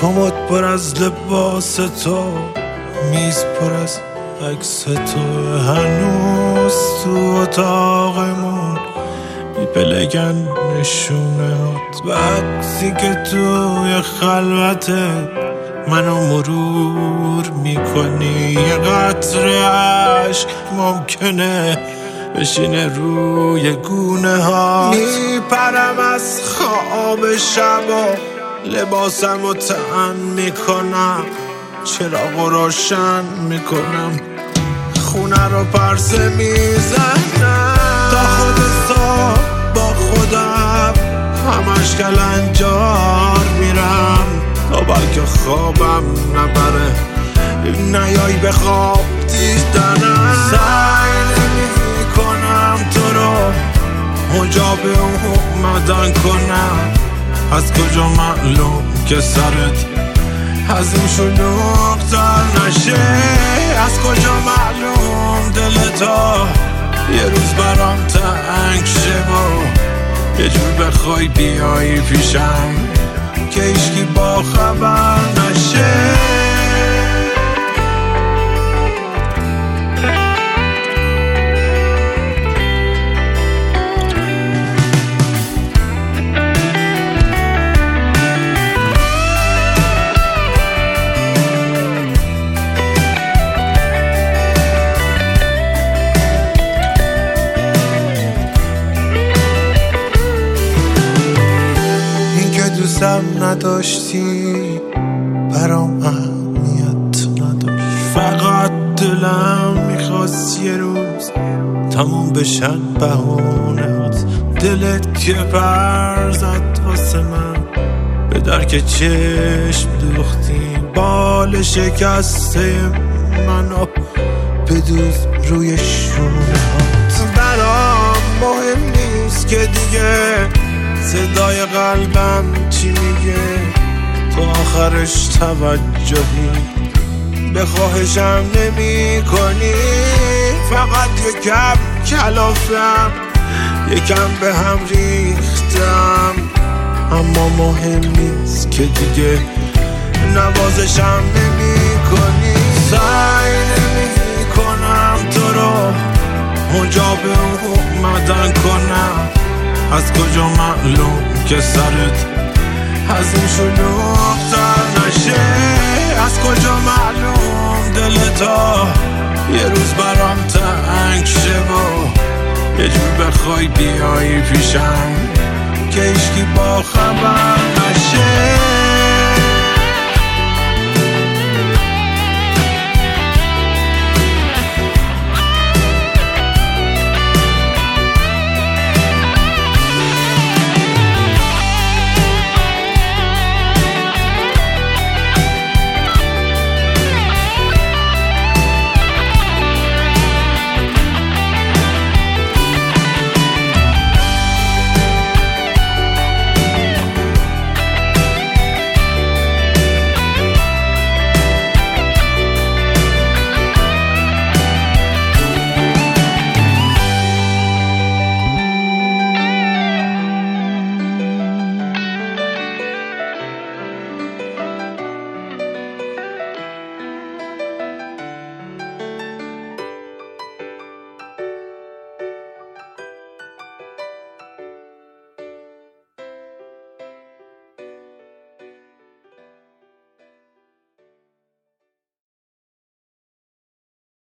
کمد پر از لباس تو، میز پر از عکس تو، هنوز تو اتاقمون میپلگن نشونهات. وقتی که توی خلوته منو مرور میکنی، یه قطره عشق ممکنه بشینه روی گونه ها. میپرم از خواب شبا، لباسم رو تن میکنم، چراغ روشن میکنم، خونه رو پرسه میزنم، تا خود صبح با خودم همش کلنجار میرم، تا بلکه خوابم نبره نیای به خواب دیدنم. سعی نمیکنم تو رو حجاب اومدن کنم، از کجا معلوم که سرت از این شلوغ تر نشه، از کجا معلوم دلتا یه روز برام تنگ شه و یه جور بخوای بیایی پیشم که هیچکی با خبر نشه. دوستم نداشتی برام اهمیت نداشت، فقط دلم میخواست یه روز تموم بشن بهونهات. دلت که پر زد واسه من، به درک چشم دوختی، بال شکسته منو بدوز روی شونهات. برام مهم نیست که دیگه صدای قلبم چی میگه، تو آخرش توجهی به خواهشم نمی کنی، فقط یکم کلافم یکم به هم ریختم، اما مهم نیست که دیگه نوازشم نمی کنی. سعی نمی کنم تو رو حجاب اومدن کنم، از کجا معلوم که سرت از این شلوغ تر نشه، از کجا معلوم دلتا یه روز برام تنگ شه و یه جور بخوای بیایی پیشم که هیچکی با خبر نشه.